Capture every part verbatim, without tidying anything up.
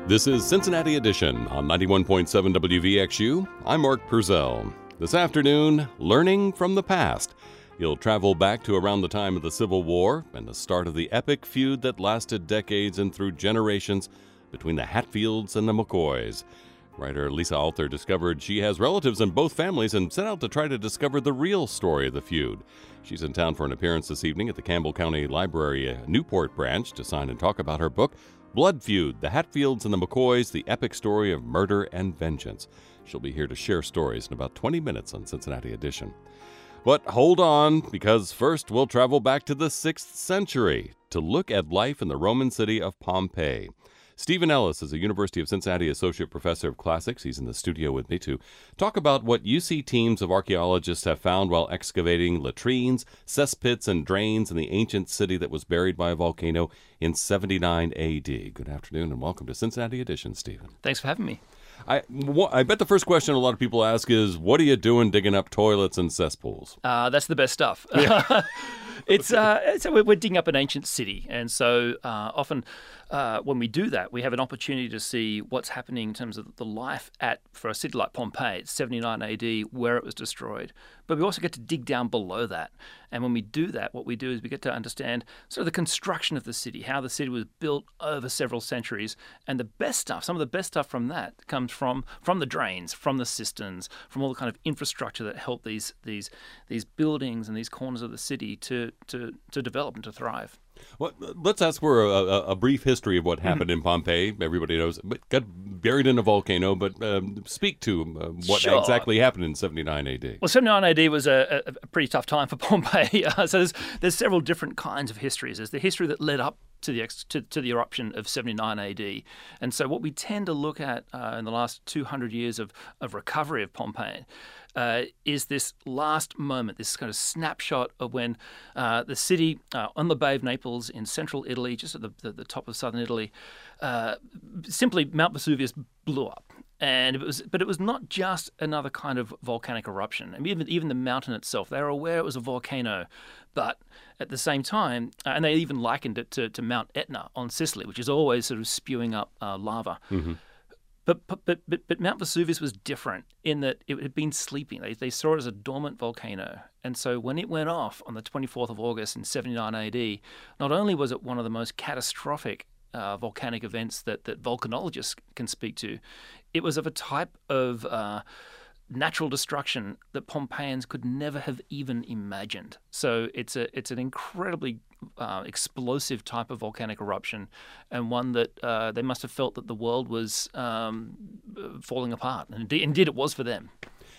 This is Cincinnati Edition on ninety-one point seven W V X U. I'm Mark Purcell. This afternoon, learning from the past. You'll travel back to around the time of the Civil War and the start of the epic feud that lasted decades and through generations between the Hatfields and the McCoys. Writer Lisa Alter discovered she has relatives in both families and set out to try to discover the real story of the feud. She's in town for an appearance this evening at the Campbell County Library Newport branch to sign and talk about her book, Blood Feud, The Hatfields and the McCoys, The Epic Story of Murder and Vengeance. She'll be here to share stories in about twenty minutes on Cincinnati Edition. But hold on, because first we'll travel back to the sixth century to look at life in the Roman city of Pompeii. Stephen Ellis is a University of Cincinnati Associate Professor of Classics. He's in the studio with me to talk about what U C teams of archaeologists have found while excavating latrines, cesspits, and drains in the ancient city that was buried by a volcano in seventy-nine A D. Good afternoon and welcome to Cincinnati Edition, Stephen. Thanks for having me. I, I bet the first question a lot of people ask is, what are you doing digging up toilets and cesspools? Uh, that's the best stuff. Yeah. It's, uh, it's we're digging up an ancient city, and so uh, often uh, when we do that, we have an opportunity to see what's happening in terms of the life at for a city like Pompeii. It's seventy-nine A D, where it was destroyed. But we also get to dig down below that, and when we do that, what we do is we get to understand sort of the construction of the city, how the city was built over several centuries, and the best stuff, some of the best stuff from that comes from from the drains, from the cisterns, from all the kind of infrastructure that helped these these these buildings and these corners of the city to to to develop and to thrive. Well, let's ask for a, a, a brief history of what happened mm-hmm. in Pompeii. Everybody knows, but got buried in a volcano. But um, speak to uh, what sure. exactly happened in seventy-nine A D. Well, seventy-nine A D was a, a, a pretty tough time for Pompeii. Uh, so there's there's several different kinds of histories. There's the history that led up to the ex- to, to the eruption of seventy-nine A D, and so what we tend to look at uh, in the last two hundred years of of recovery of Pompeii uh, is this last moment, this kind of snapshot of when uh, the city uh, on the Bay of Naples in central Italy, just at the, the, the top of southern Italy, uh, simply Mount Vesuvius blew up. And it was, but it was not just another kind of volcanic eruption. I mean, even even the mountain itself, they were aware it was a volcano, but at the same time, uh, and they even likened it to, to Mount Etna on Sicily, which is always sort of spewing up uh, lava. Mm-hmm. But, but but but but Mount Vesuvius was different in that it had been sleeping. They they saw it as a dormant volcano, and so when it went off on the twenty-fourth of August in seventy-nine A D, not only was it one of the most catastrophic Uh, volcanic events that, that volcanologists can speak to, it was of a type of uh, natural destruction that Pompeians could never have even imagined. So it's a it's an incredibly uh, explosive type of volcanic eruption, and one that uh, they must have felt that the world was um, falling apart, and indeed, indeed it was for them.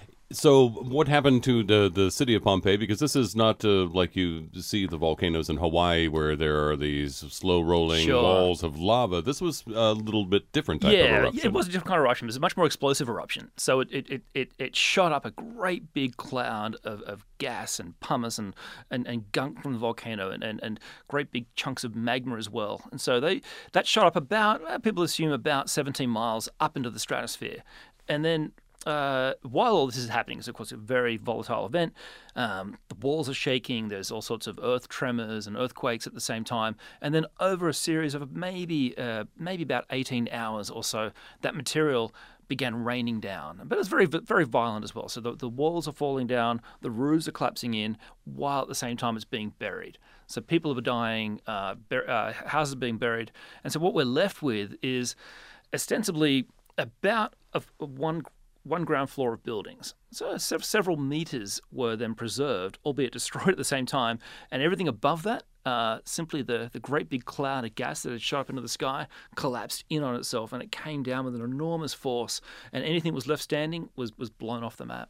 So what happened to the, the city of Pompeii? Because this is not uh, like you see the volcanoes in Hawaii where there are these slow-rolling sure. walls of lava. This was a little bit different type yeah, of eruption. Yeah, it was a different kind of eruption. It was a much more explosive eruption. So it it, it, it shot up a great big cloud of, of gas and pumice and, and, and gunk from the volcano and, and, and great big chunks of magma as well. And so they that shot up about, people assume, about seventeen miles up into the stratosphere. And then Uh, while all this is happening, it's of course a very volatile event. Um, the walls are shaking. There's all sorts of earth tremors and earthquakes at the same time. And then over a series of maybe uh, maybe about eighteen hours or so, that material began raining down. But it's very very violent as well. So the, the walls are falling down, the roofs are collapsing in, while at the same time it's being buried. So people are dying, uh, bur- uh, houses are being buried. And so what we're left with is ostensibly about a, a one one ground floor of buildings. So several meters were then preserved, albeit destroyed at the same time, and everything above that, uh, simply the, the great big cloud of gas that had shot up into the sky collapsed in on itself, and it came down with an enormous force, and anything that was left standing was, was blown off the map.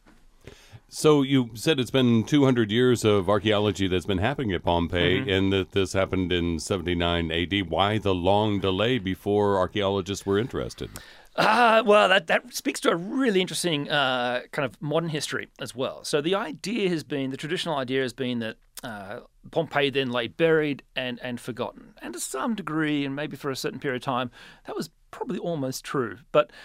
So you said it's been two hundred years of archaeology that's been happening at Pompeii, mm-hmm. and that this happened in seventy-nine A D. Why the long delay before archaeologists were interested? Uh, well, that, that speaks to a really interesting uh, kind of modern history as well. So the idea has been, the traditional idea has been that uh, Pompeii then lay buried and, and forgotten. And to some degree, and maybe for a certain period of time, that was probably almost true. But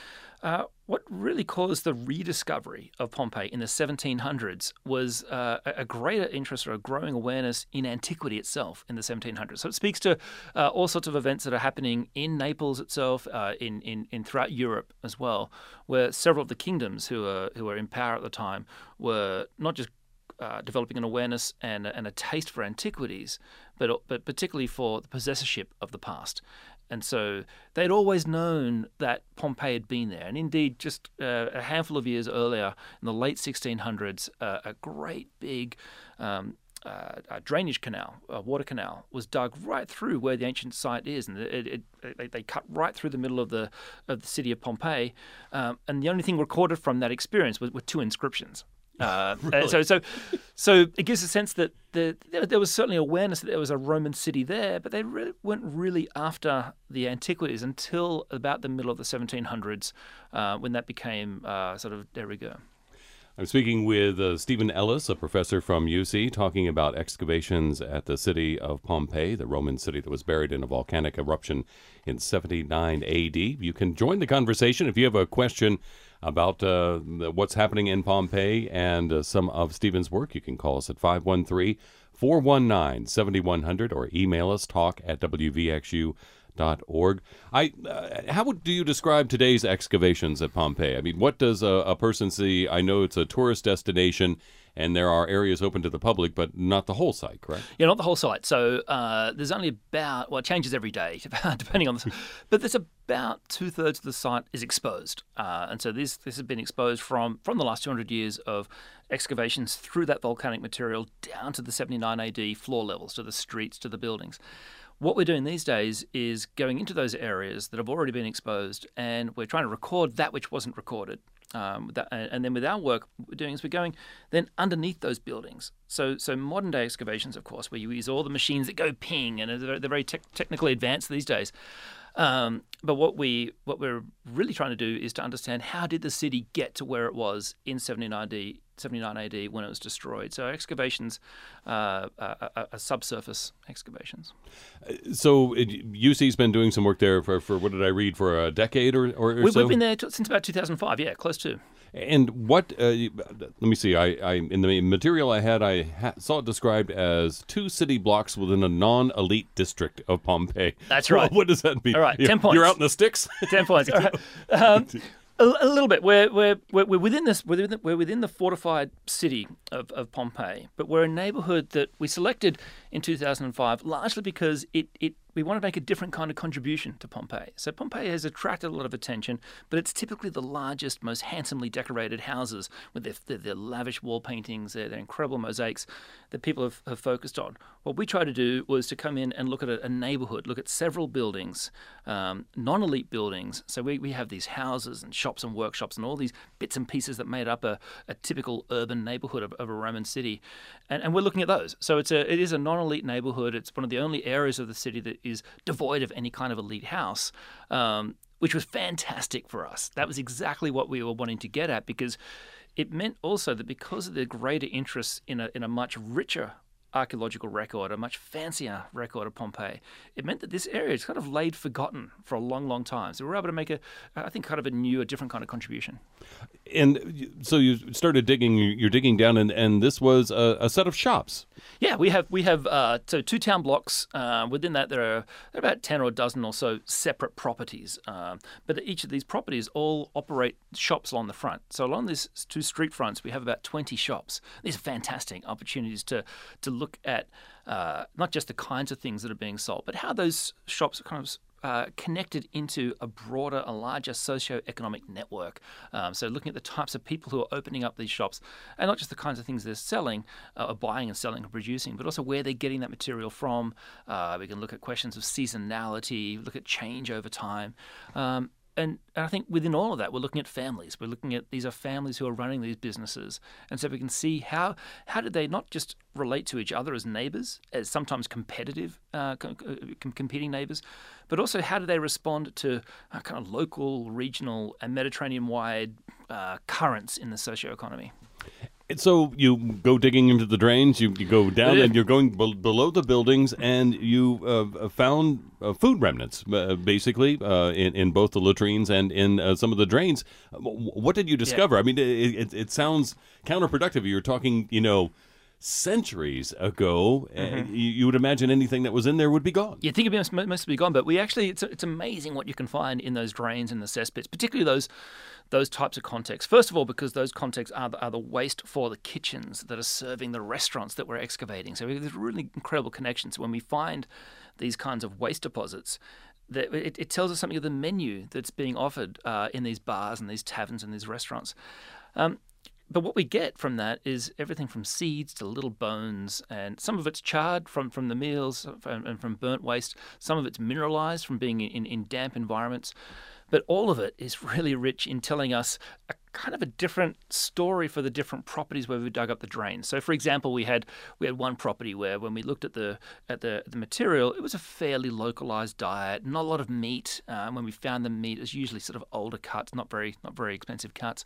Uh, what really caused the rediscovery of Pompeii in the seventeen hundreds was uh, a greater interest or a growing awareness in antiquity itself in the seventeen hundreds. So it speaks to uh, all sorts of events that are happening in Naples itself, uh, in, in, in throughout Europe as well, where several of the kingdoms who were who were in power at the time were not just uh, developing an awareness and and a taste for antiquities, but but particularly for the possessorship of the past. And so they'd always known that Pompeii had been there. And indeed, just uh, a handful of years earlier, in the late sixteen hundreds, uh, a great big um, uh, a drainage canal, a water canal, was dug right through where the ancient site is. And it, it, it, they cut right through the middle of the of the city of Pompeii. Um, and the only thing recorded from that experience was, were two inscriptions. Uh, really? so, so, so it gives a sense that the, there, there was certainly awareness that there was a Roman city there, but they really weren't really after the antiquities until about the middle of the seventeen hundreds, uh, when that became uh, sort of de rigueur. I'm speaking with uh, Stephen Ellis, a professor from U C, talking about excavations at the city of Pompeii, the Roman city that was buried in a volcanic eruption in seventy-nine A D. You can join the conversation if you have a question about uh, what's happening in Pompeii and uh, some of Stephen's work. You can call us at five one three, four one nine, seven one zero zero or email us talk at w v x u dot org. I, uh, how would, do you describe today's excavations at Pompeii? I mean, what does a, a person see? I know it's a tourist destination, and there are areas open to the public, but not the whole site, correct? Yeah, not the whole site. So uh, there's only about, well, it changes every day, depending on the, but there's about two-thirds of the site is exposed. Uh, and so this this has been exposed from, from the last two hundred years of excavations through that volcanic material down to the seventy-nine A D floor levels, to the streets, to the buildings. What we're doing these days is going into those areas that have already been exposed, and we're trying to record that which wasn't recorded. Um, that, and then with our work, what we're doing is we're going then underneath those buildings. So, so modern day excavations, of course, where you use all the machines that go ping, and they're, they're very te- technically advanced these days. Um, but what we what we're really trying to do is to understand, how did the city get to where it was in seventy-nine A D when it was destroyed. So our excavations uh, are, are, are subsurface excavations. So it, U C's been doing some work there for, for what did I read, for a decade or, or, or we, so? We've been there t- since about two thousand five, yeah, close to. And what, uh, let me see, I, I in the material I had, I ha- saw it described as two city blocks within a non-elite district of Pompeii. That's right. What, what does that mean? All right, you're, ten points. You're out in the sticks? ten points. All right. Um, a, a little bit. We're, we're, we're within this, we're within, we're within the fortified city of, of Pompeii, but we're a neighborhood that we selected in two thousand five largely because it, it we want to make a different kind of contribution to Pompeii. So Pompeii has attracted a lot of attention, but it's typically the largest, most handsomely decorated houses with their, their, their lavish wall paintings, their, their incredible mosaics that people have, have focused on. What we tried to do was to come in and look at a, a neighborhood, look at several buildings, um, non-elite buildings. So we, we have these houses and shops and workshops and all these bits and pieces that made up a, a typical urban neighborhood of, of a Roman city. And, and we're looking at those. So it's a, it is a non-elite neighborhood. It's one of the only areas of the city that is devoid of any kind of elite house, um, which was fantastic for us. That was exactly what we were wanting to get at, because it meant also that because of the greater interest in a in a much richer archaeological record, a much fancier record of Pompeii, it meant that this area is kind of laid forgotten for a long, long time. So we were able to make a, I think, kind of a new, a different kind of contribution. And so you started digging, you're digging down, and, and this was a, a set of shops. Yeah, we have we have uh, so two town blocks. Uh, within that, there are, there are about ten or a dozen or so separate properties. Um, but each of these properties all operate shops along the front. So along these two street fronts, we have about twenty shops. These are fantastic opportunities to to look at uh, not just the kinds of things that are being sold, but how those shops are kind of Uh, connected into a broader, a larger socio-economic network. Um, so looking at the types of people who are opening up these shops, and not just the kinds of things they're selling, uh, or buying and selling and producing, but also where they're getting that material from. Uh, we can look at questions of seasonality, look at change over time. Um, And, and I think within all of that, we're looking at families. We're looking at, these are families who are running these businesses. And so we can see how how did they not just relate to each other as neighbors, as sometimes competitive, uh, com- competing neighbors, but also how do they respond to uh, kind of local, regional, and Mediterranean-wide uh, currents in the socioeconomy. And so you go digging into the drains, you, you go down, and you're going be- below the buildings, and you uh, found uh, food remnants, uh, basically, uh, in, in both the latrines and in uh, some of the drains. What did you discover? Yeah. I mean, it, it, it sounds counterproductive. You're talking, you know, centuries ago. Mm-hmm. uh, you, you would imagine anything that was in there would be gone. You think it must, must be gone, but we actually, it's, it's amazing what you can find in those drains and the cesspits, particularly those those types of contexts. First of all, because those contexts are the, are the waste for the kitchens that are serving the restaurants that we're excavating. So there's really incredible connections. When we find these kinds of waste deposits, that it, it tells us something of the menu that's being offered uh, in these bars and these taverns and these restaurants. Um, But what we get from that is everything from seeds to little bones, and some of it's charred from, from the meals and from burnt waste. Some of it's mineralized from being in, in damp environments. But all of it is really rich in telling us a kind of a different story for the different properties where we dug up the drains. So, for example, we had we had one property where, when we looked at the at the, the material, it was a fairly localized diet, not a lot of meat. Um, when we found the meat, it was usually sort of older cuts, not very not very expensive cuts.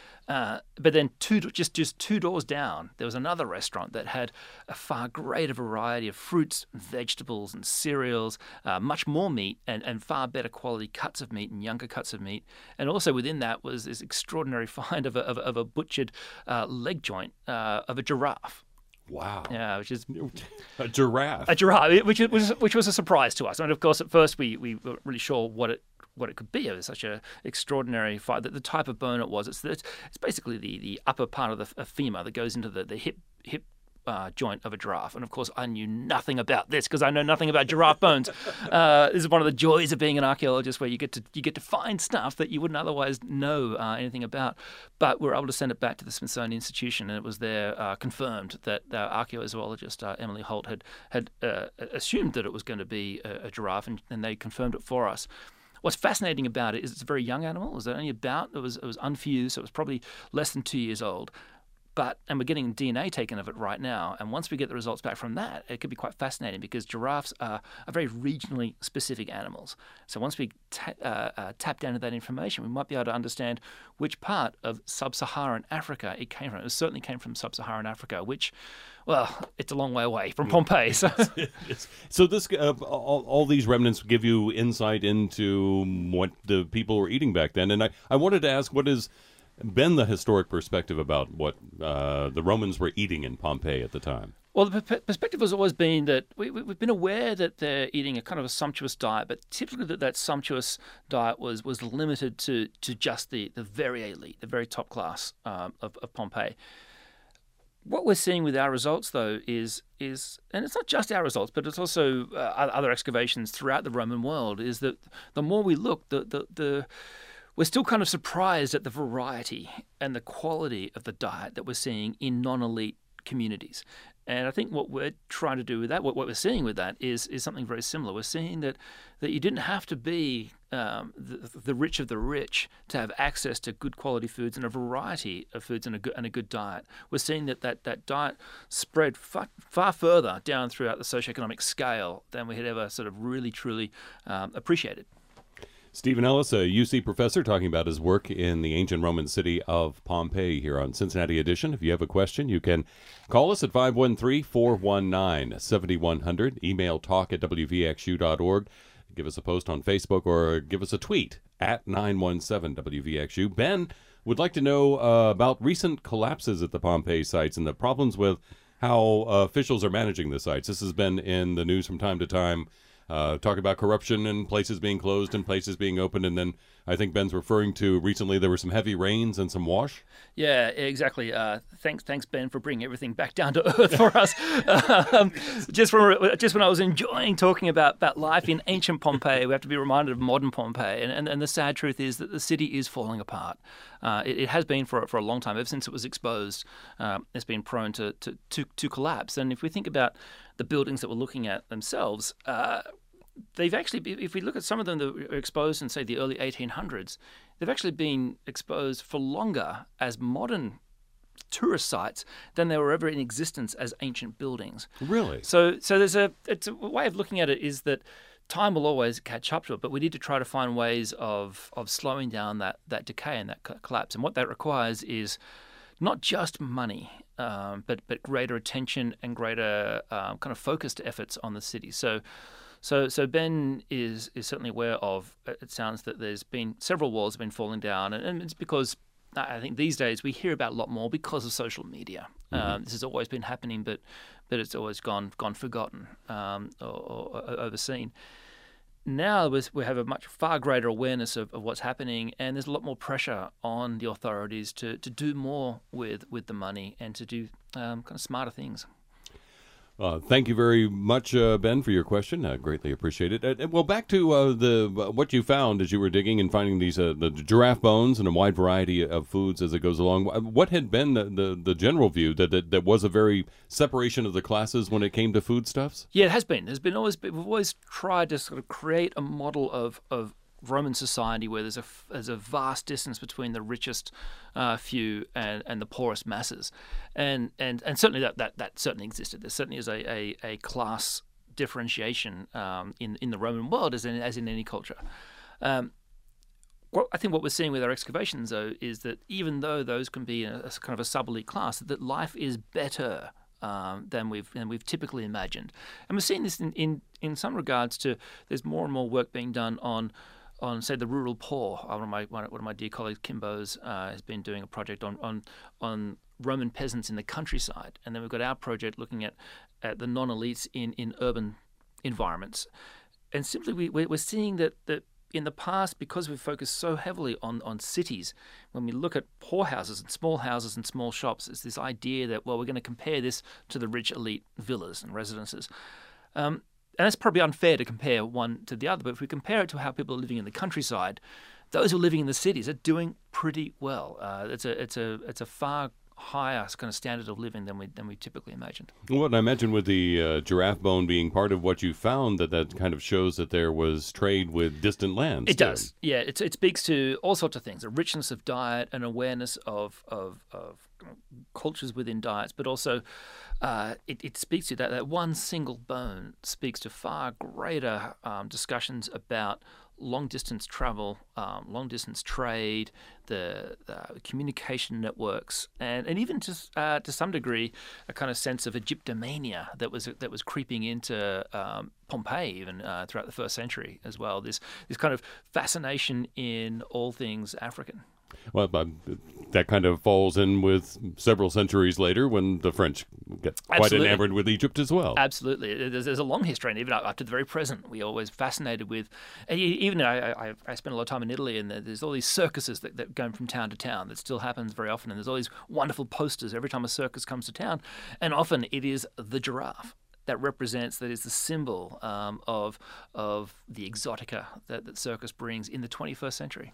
Uh, but then two, just just two doors down, there was another restaurant that had a far greater variety of fruits, vegetables, and cereals, uh, much more meat, and, and far better quality cuts of meat and younger cuts of meat. And also within that was this extraordinary find of a, of a, of a butchered uh, leg joint uh, of a giraffe. Wow. Yeah, which is a giraffe. A giraffe, which was which was a surprise to us. I mean, of course, at first we, we weren't really sure what it what it could be. It was such an extraordinary fight. The, the type of bone it was, it's it's, it's basically the, the upper part of the femur that goes into the, the hip hip uh, joint of a giraffe. And of course, I knew nothing about this because I know nothing about giraffe bones. Uh, this is one of the joys of being an archaeologist, where you get to you get to find stuff that you wouldn't otherwise know uh, anything about. But we were able to send it back to the Smithsonian Institution, and it was there uh, confirmed that our archaeozoologist uh, Emily Holt had had uh, assumed that it was going to be a, a giraffe, and, and they confirmed it for us. What's fascinating about it is it's a very young animal. It was only about, it was it was unfused, so it was probably less than two years old. But, and we're getting D N A taken of it right now. And once we get the results back from that, it could be quite fascinating, because giraffes are, are very regionally specific animals. So once we ta- uh, uh, tap down to that information, we might be able to understand which part of sub-Saharan Africa it came from. It certainly came from sub-Saharan Africa, which, well, it's a long way away from Pompeii. So, so this uh, all, all these remnants give you insight into what the people were eating back then. And I, I wanted to ask, what has been the historic perspective about what uh, the Romans were eating in Pompeii at the time? Well, the per- perspective has always been that we, we've been aware that they're eating a kind of a sumptuous diet, but typically that, that sumptuous diet was, was limited to, to just the, the very elite, the very top class um, of, of Pompeii. What we're seeing with our results, though, is is, and it's not just our results, but it's also uh, other excavations throughout the Roman world, is that the more we look, the the, the we're still kind of surprised at the variety and the quality of the diet that we're seeing in non-elite communities. And I think what we're trying to do with that, what, what we're seeing with that, is is something very similar. We're seeing that, that you didn't have to be um, the, the rich of the rich to have access to good quality foods and a variety of foods and a good, and a good diet. We're seeing that that, that diet spread far, far further down throughout the socioeconomic scale than we had ever sort of really, truly um, appreciated. Stephen Ellis, a U C professor, talking about his work in the ancient Roman city of Pompeii here on Cincinnati Edition. If you have a question, you can call us at five one three, four one nine, seven one zero zero, email talk at w v x u dot org, give us a post on Facebook, or give us a tweet at nine one seven W V X U. Ben would like to know uh, about recent collapses at the Pompeii sites and the problems with how uh, officials are managing the sites. This has been in the news from time to time. Uh, talk about corruption and places being closed and places being opened. And then I think Ben's referring to recently there were some heavy rains and some wash. Yeah, exactly. Uh, thanks, thanks, Ben, for bringing everything back down to earth for us. um, just, from, just when I was enjoying talking about, about life in ancient Pompeii, we have to be reminded of modern Pompeii. And, and, and the sad truth is that the city is falling apart. Uh, it, it has been for, for a long time. Ever since it was exposed, um, it's been prone to, to, to, to collapse. And if we think about the buildings that we're looking at themselves, uh, they've actually, if we look at some of them that were exposed in, say, the early eighteen hundreds, they've actually been exposed for longer as modern tourist sites than they were ever in existence as ancient buildings. Really? So, so there's a, it's a way of looking at it is that time will always catch up to it, but we need to try to find ways of of slowing down that that decay and that collapse. And what that requires is not just money, um, but but greater attention and greater um, kind of focused efforts on the city. So. So, so Ben is is certainly aware of. It sounds that there's been several walls have been falling down, and, and it's because I think these days we hear about a lot more because of social media. Mm-hmm. Um, this has always been happening, but but it's always gone gone forgotten um, or, or, or overseen. Now we have a much far greater awareness of, of what's happening, and there's a lot more pressure on the authorities to, to do more with with the money and to do um, kind of smarter things. Uh, thank you very much, uh, Ben, for your question. I greatly appreciate it. Uh, well, back to uh, the uh, what you found as you were digging and finding these uh, the giraffe bones and a wide variety of foods as it goes along. What had been the, the, the general view that, that that was a very separation of the classes when it came to foodstuffs? Yeah, it has been. There's been always been, we've always tried to sort of create a model of of Roman society where there's a there's a vast distance between the richest uh, few and, and the poorest masses, and and and certainly that, that, that certainly existed. There certainly is a, a, a class differentiation um, in in the Roman world as in as in any culture. Um, what I think what we're seeing with our excavations though is that even though those can be a, a kind of a sub-elite class, that life is better Um, than we've than we've typically imagined, and we're seeing this in, in, in some regards to there's more and more work being done on on say the rural poor. One of my one of my dear colleagues, Kimbo's, uh, has been doing a project on, on on Roman peasants in the countryside, and then we've got our project looking at, at the non-elites in, in urban environments, and simply we we're seeing that that. In the past, because we've focused so heavily on, on cities, when we look at poor houses and small houses and small shops, it's this idea that, well, we're going to compare this to the rich elite villas and residences. Um, and that's probably unfair to compare one to the other, but if we compare it to how people are living in the countryside, those who are living in the cities are doing pretty well. Uh, it's a it's a it's a far higher kind of standard of living than we than we typically imagined. Well, and I imagine with the uh, giraffe bone being part of what you found, that that kind of shows that there was trade with distant lands. It too. does, yeah. It it speaks to all sorts of things: a richness of diet, an awareness of of, of cultures within diets, but also uh, it, it speaks to that that one single bone speaks to far greater um, discussions about long-distance travel, um, long-distance trade, the, the communication networks, and, and even to uh, to some degree, a kind of sense of Egyptomania that was that was creeping into um, Pompeii even uh, throughout the first century as well. This this kind of fascination in all things African. Well, uh, that kind of falls in with several centuries later when the French get quite Absolutely. enamored with Egypt as well. Absolutely. There's, there's a long history, and even up to the very present, we're always fascinated with, and even I, I, I spent a lot of time in Italy, and there's all these circuses that, that go from town to town. That still happens very often, and there's all these wonderful posters every time a circus comes to town, and often it is the giraffe that represents, that is the symbol um, of, of the exotica that, that circus brings in the twenty-first century.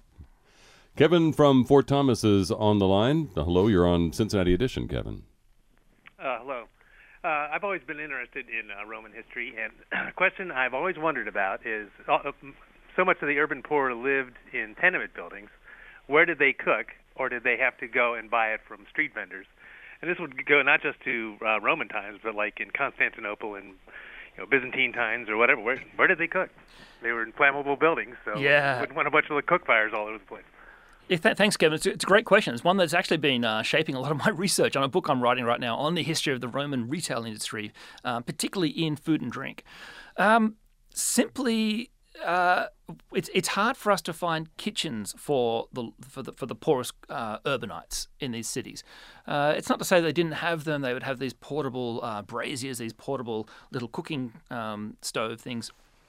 Kevin from Fort Thomas is on the line. Hello, you're on Cincinnati Edition, Kevin. Uh, hello. Uh, I've always been interested in uh, Roman history, and a question I've always wondered about is, uh, so much of the urban poor lived in tenement buildings. Where did they cook, or did they have to go and buy it from street vendors? And this would go not just to uh, Roman times, but like in Constantinople and you know, Byzantine times or whatever. Where, where did they cook? They were in flammable buildings, so yeah. you wouldn't want a bunch of cook fires all over the place. Yeah, th- thanks, Kevin. It's a, it's a great question. It's one that's actually been uh, shaping a lot of my research on a book I'm writing right now on the history of the Roman retail industry, uh, particularly in food and drink. Um, simply, uh, it's it's hard for us to find kitchens for the for the for the poorest uh, urbanites in these cities. Uh, it's not to say they didn't have them. They would have these portable uh, braziers, these portable little cooking um, stove things.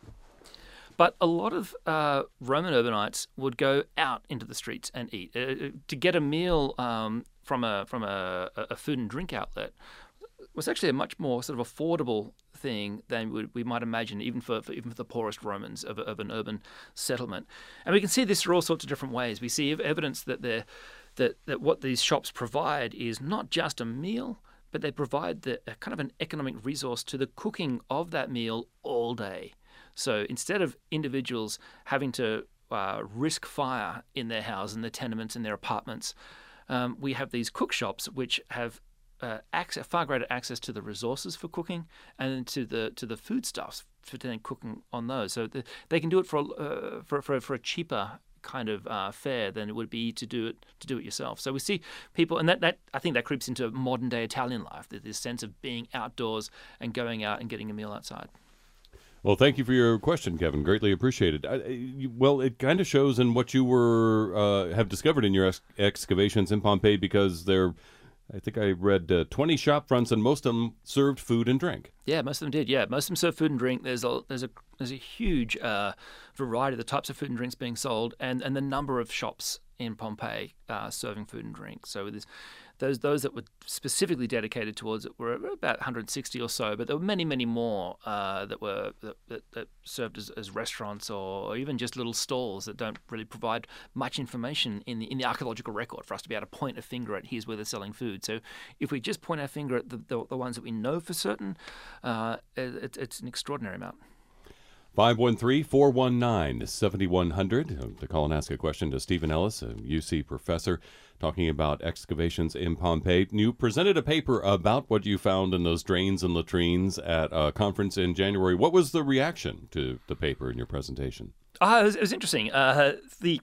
But a lot of uh, Roman urbanites would go out into the streets and eat. Uh, to get a meal um, from a from a, a food and drink outlet was actually a much more sort of affordable thing than we, we might imagine, even for, for even for the poorest Romans of, of an urban settlement. And we can see this through all sorts of different ways. We see evidence that they're, that that what these shops provide is not just a meal, but they provide the, a kind of an economic resource to the cooking of that meal all day. So instead of individuals having to uh, risk fire in their house, in their tenements, in their apartments, um, we have these cook shops which have uh, access, far greater access to the resources for cooking and to the to the foodstuffs for then cooking on those. So the, they can do it for uh, for, for for a cheaper kind of uh, fare than it would be to do it to do it yourself. So we see people, and that, that I think that creeps into modern day Italian life. This sense of being outdoors and going out and getting a meal outside. Well, thank you for your question, Kevin. Greatly appreciated. I, you, well, it kind of shows in what you were uh, have discovered in your ex- excavations in Pompeii, because they're, I think I read uh, twenty shop fronts, and most of them served food and drink. Yeah, most of them did. Yeah, most of them serve food and drink. There's a there's a there's a huge uh, variety of the types of food and drinks being sold, and, and the number of shops in Pompeii uh, serving food and drink. So there's those those that were specifically dedicated towards it were about one hundred sixty or so, but there were many many more uh, that were that, that, that served as, as restaurants or even just little stalls that don't really provide much information in the in the archaeological record for us to be able to point a finger at here's where they're selling food. So if we just point our finger at the the, the ones that we know for certain, uh, it, it's an extraordinary amount. five one three, four one nine, seven one zero zero to call and ask a question to Stephen Ellis, a U C professor, talking about excavations in Pompeii. You presented a paper about what you found in those drains and latrines at a conference in January. What was the reaction to the paper in your presentation? Uh, it, was, it was interesting. Uh, the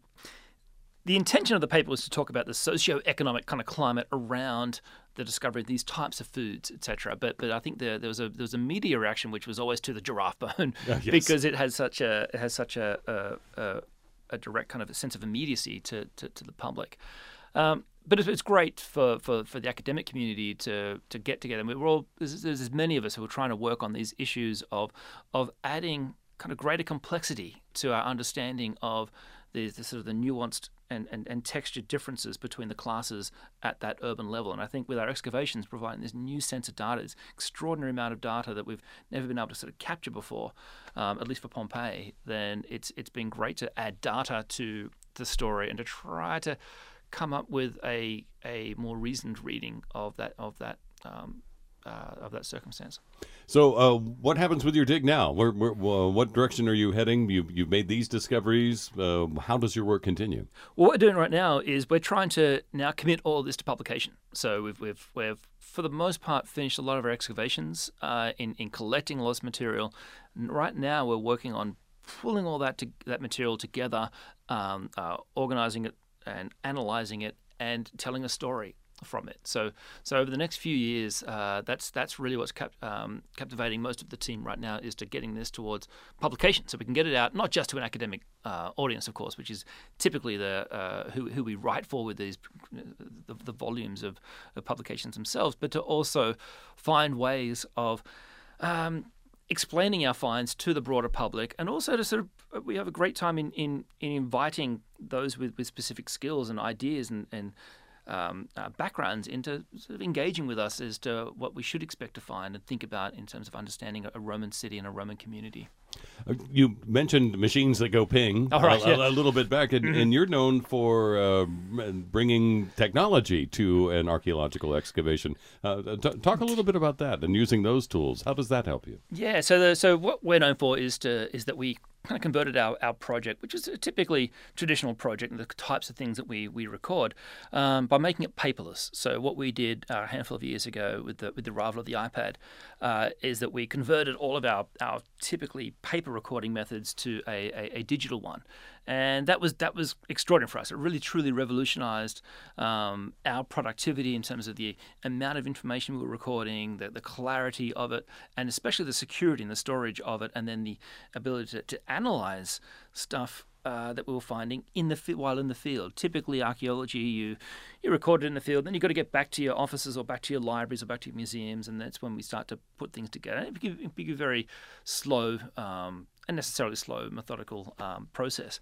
the intention of the paper was to talk about the socio-economic kind of climate around the discovery of these types of foods, et cetera. But but I think there there was a there was a media reaction which was always to the giraffe bone, uh, yes. because it has such a it has such a a, a, a direct kind of a sense of immediacy to to, to the public. Um, but it's, it's great for, for, for the academic community to to get together. And we're all there's, there's many of us who are trying to work on these issues of of adding kind of greater complexity to our understanding of the, the sort of the nuanced and, and, and textured differences between the classes at that urban level. And I think with our excavations providing this new sense of data, this extraordinary amount of data that we've never been able to sort of capture before, um, at least for Pompeii, then it's it's been great to add data to the story and to try to come up with a a more reasoned reading of that of that um, uh, of that circumstance. So, uh, what happens with your dig now? Where, where, uh, what direction are you heading? You, you've made these discoveries. Uh, how does your work continue? Well, what we're doing right now is we're trying to now commit all of this to publication. So we've we've we've for the most part finished a lot of our excavations uh, in in collecting a lot of material. Right now, we're working on pulling all that to, that material together, um, uh, organizing it and analyzing it and telling a story from it. So, so over the next few years, uh, that's that's really what's cap- um, captivating most of the team right now, is to getting this towards publication, so we can get it out not just to an academic uh, audience, of course, which is typically the uh, who who we write for with these the, the volumes of, of publications themselves, but to also find ways of um, explaining our finds to the broader public, and also to sort of we have a great time in in, in inviting those with, with specific skills and ideas and and um, uh, backgrounds into sort of engaging with us as to what we should expect to find and think about in terms of understanding a Roman city and a Roman community. Uh, you mentioned machines that go ping oh, right, a, yeah. a, a little bit back, and, Mm-hmm. and you're known for uh, bringing technology to an archaeological excavation. Uh, t- talk a little bit about that and using those tools. How does that help you? Yeah, so the, so what we're known for is to is that we kind of converted our, our project, which is a typically traditional project, and the types of things that we we record, um, by making it paperless. So what we did uh, a handful of years ago with the with the arrival of the iPad uh, is that we converted all of our, our typically paper recording methods to a, a, a digital one. And that was that was extraordinary for us. It really, truly revolutionized um, our productivity in terms of the amount of information we were recording, the, the clarity of it, and especially the security and the storage of it, and then the ability to, to analyze stuff uh, that we were finding in the while in the field. Typically, archaeology, you you record it in the field, then you've got to get back to your offices or back to your libraries or back to your museums, and that's when we start to put things together. It can be a very slow, um, unnecessarily slow, methodical um, process.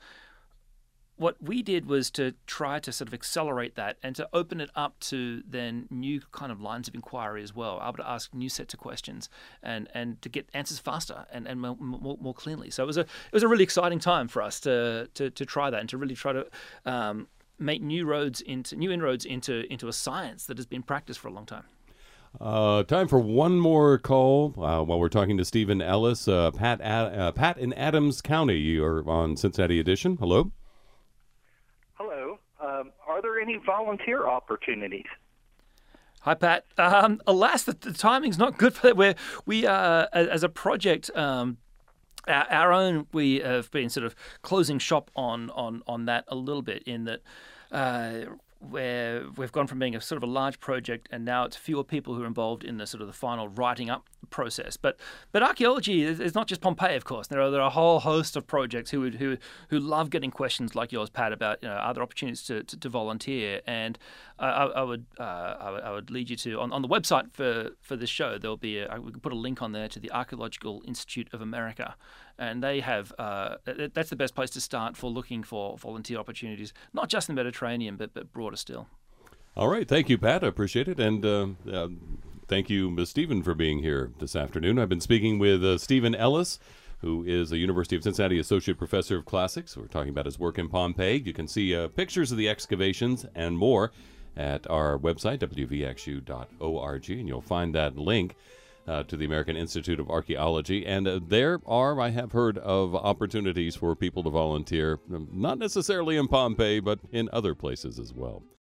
What we did was to try to sort of accelerate that and to open it up to then new kind of lines of inquiry as well, able to ask new sets of questions and, and to get answers faster and, and more, more, more cleanly. So it was a it was a really exciting time for us to to, to try that and to really try to um, make new roads into new inroads into into a science that has been practiced for a long time. Uh, time for one more call uh, while we're talking to Stephen Ellis. Uh, Pat, Ad- uh, Pat in Adams County, you're on Cincinnati Edition. Hello. Hello. Um, are there any volunteer opportunities? Hi, Pat. Um, alas, the, the timing's not good for that. We're, we, uh, as a project, um, Our, our own, we have been sort of closing shop on on, on that a little bit in that uh, where we've gone from being a sort of a large project and now it's fewer people who are involved in the sort of the final writing up process. But but archaeology is, is not just Pompeii, of course. There are, there are a whole host of projects who would, who who love getting questions like yours, Pat, about you know other opportunities to, to, to volunteer. And uh, I, I would uh, I would I would lead you to on, on the website for, for this show. There'll be a, we can put a link on there to the Archaeological Institute of America. And they have, uh, that's the best place to start for looking for volunteer opportunities, not just in the Mediterranean, but, but broader still. All right. Thank you, Pat. I appreciate it. And uh, uh, thank you, Miz Stephen, for being here this afternoon. I've been speaking with uh, Stephen Ellis, who is a University of Cincinnati Associate Professor of Classics. We're talking about his work in Pompeii. You can see uh, pictures of the excavations and more at our website, w v x u dot org, and you'll find that link Uh, to the American Institute of Archaeology. And uh, there are, I have heard of opportunities for people to volunteer, um, not necessarily in Pompeii, but in other places as well.